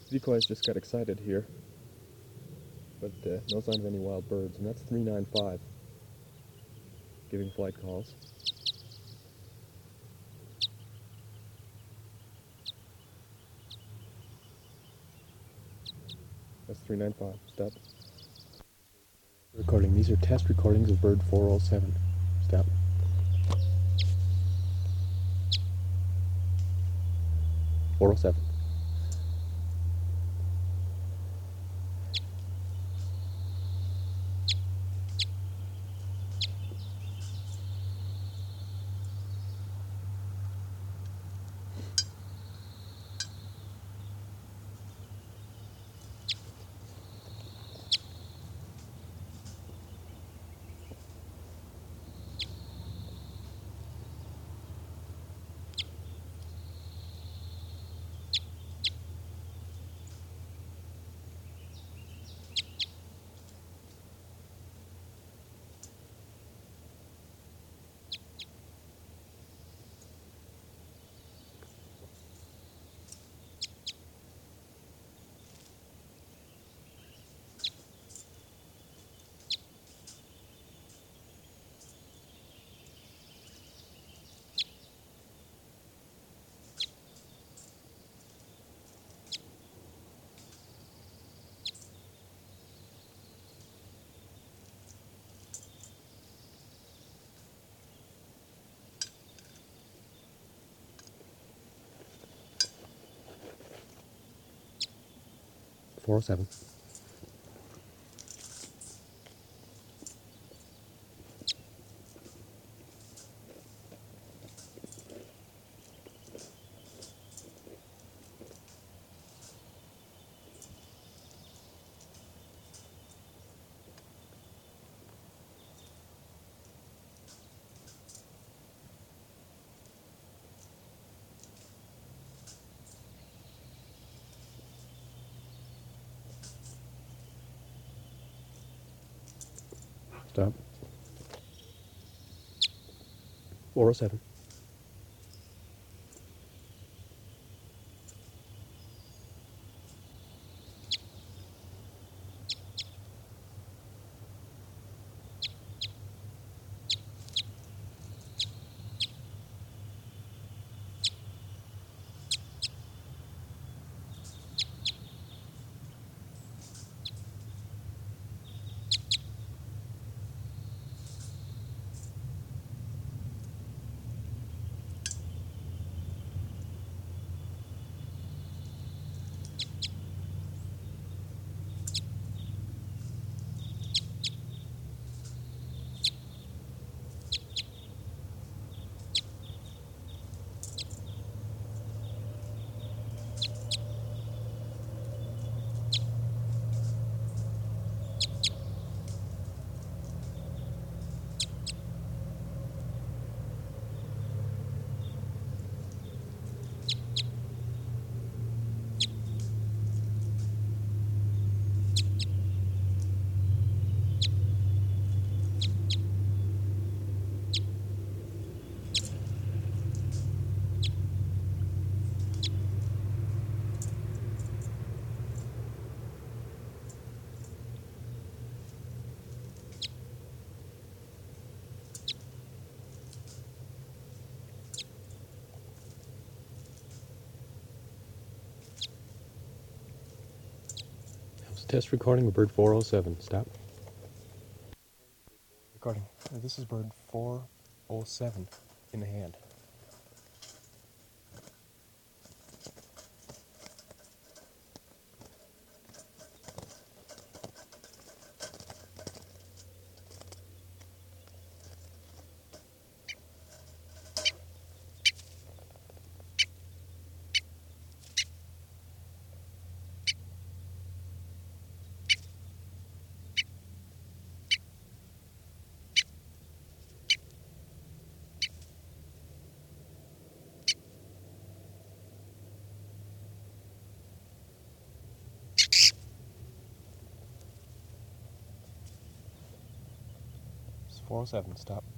Decoys just got excited here, but no sign of any wild birds, and that's 395 giving flight calls. That's 395. Stop. Recording. These are test recordings of bird 407. Stop. 407. Four oh seven. Stop. 407. That was a test recording of bird 407. Stop. Recording. This is bird 407 in the hand. It's 407. Stop.